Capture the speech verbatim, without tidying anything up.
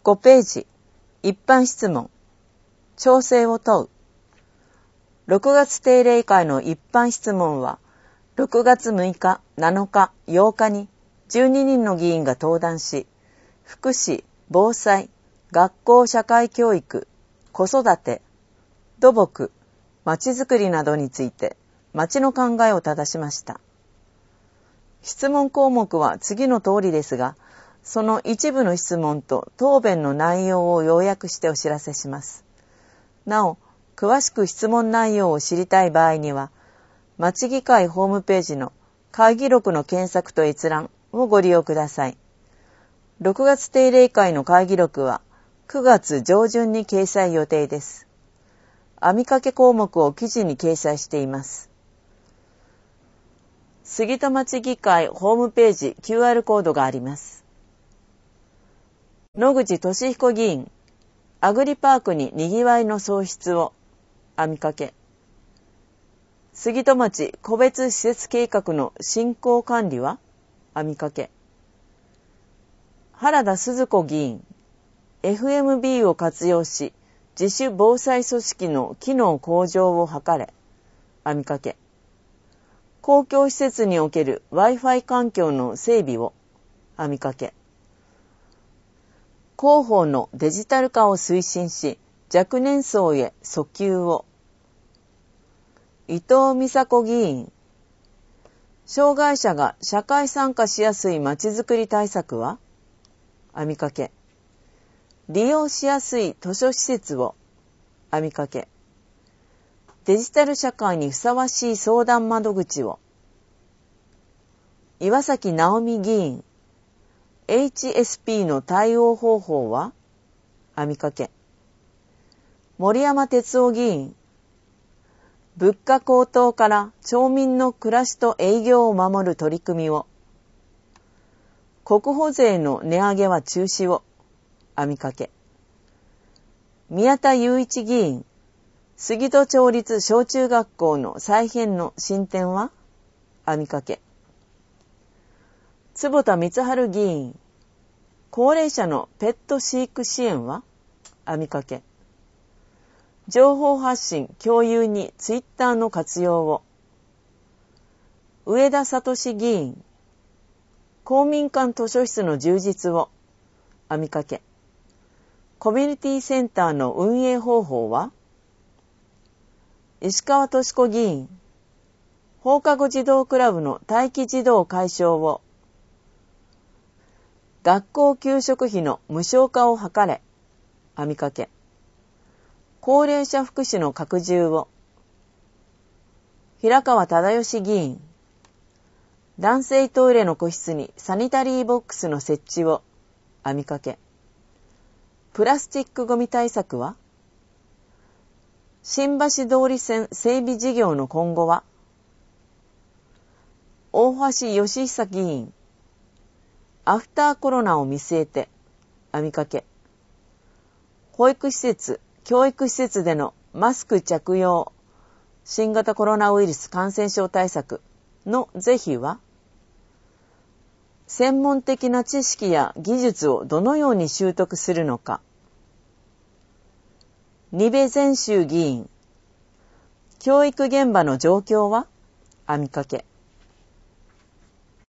ごページ、一般質問、調整を問う。ろくがつ定例会の一般質問は、ろくがつむいか、なのか、ようかにじゅうににんの議員が登壇し、福祉、防災、学校社会教育、子育て、土木、まちづくりなどについて、町の考えを正しました。質問項目は次の通りですが、その一部の質問と答弁の内容を要約してお知らせします。なお、詳しく質問内容を知りたい場合には、町議会ホームページの会議録の検索と閲覧をご利用ください。ろくがつ定例会の会議録はくがつ上旬に掲載予定です。網掛け項目を記事に掲載しています。杉戸町議会ホームページ キューアール コードがあります。野口俊彦議員、アグリパークににぎわいの創出を、網掛け。杉戸町個別施設計画の進行管理は、網掛け。原田鈴子議員、エフエムビー を活用し、自主防災組織の機能向上を図れ、網掛け。公共施設における Wi-Fi 環境の整備を、網掛け。広報のデジタル化を推進し、若年層へ訴求を。伊藤美佐子議員、障害者が社会参加しやすいまちづくり対策は、網掛け。利用しやすい図書施設を、網掛け。デジタル社会にふさわしい相談窓口を。岩崎直美議員、エイチエスピー の対応方法は、網掛け。森山哲夫議員、物価高騰から町民の暮らしと営業を守る取り組みを。国保税の値上げは中止を、網掛け。宮田雄一議員、杉戸町立小中学校の再編の進展は、網掛け。坪田光晴議員、高齢者のペット飼育支援は、網掛け。情報発信共有にツイッターの活用を。上田聡議員、公民館図書室の充実を、網掛け。コミュニティセンターの運営方法は、石川敏子議員、放課後児童クラブの待機児童解消を。学校給食費の無償化を図れ、網掛け。高齢者福祉の拡充を。平川忠義議員、男性トイレの個室にサニタリーボックスの設置を、網掛け。プラスチックごみ対策は、新橋通り線整備事業の今後は、大橋義久議員、アフターコロナを見据えて、網掛け。保育施設、教育施設でのマスク着用、新型コロナウイルス感染症対策の是非は、専門的な知識や技術をどのように習得するのか。二部全州議員、教育現場の状況は、網掛け。